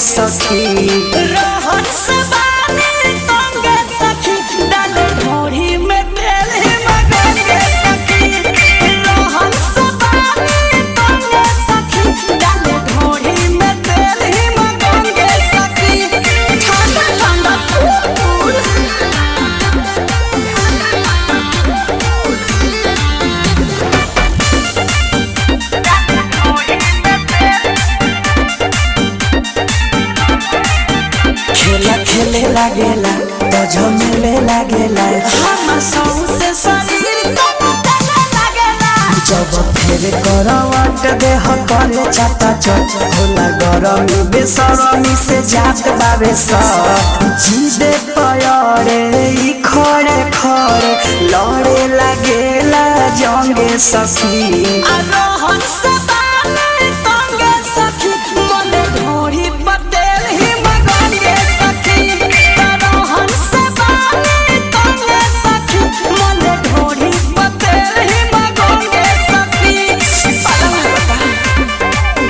सखी रहन सबाने तंगे सखी डाले ढोरी में तेल ही मगंगे सखी रहन सबाने तंगे सखी डाले ढोरी में तेल ही मगंगे सखी ठंडा ठंडा फूल खेला खेले लागेला तो झमेले लागेला हम सौंसे शरीर कमतले लागेला जब फेर करवट देह करे चाटा चट होला गरमी बेसरमी से जात बाबे सट जीदे पयरे ई खड़े खड़े लड़े लागेला जंगे सखी रहन सबाने तंगे सखी मने ढोरी बतेल ही मगंगे सखी रहन सबाने तंगे सखी मने ढोरी बतेल ही मगंगे सखी पलंग बता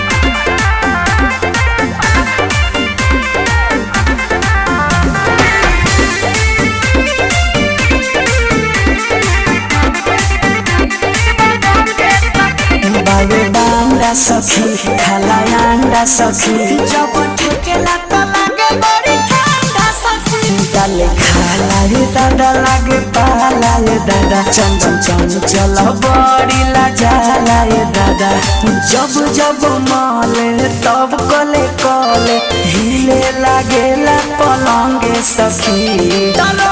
बाबे बांडा सखी खाला अंडा सखी जब ठेकेला त लागे बड़ी ठंडा सखी डाले खाला रे दादा लागे पाला रे दादा चम चम चम चल बड़ी लाजाला रे दादा जब जब माले तब कले कले हिले लागेला पलंगे सखी तनो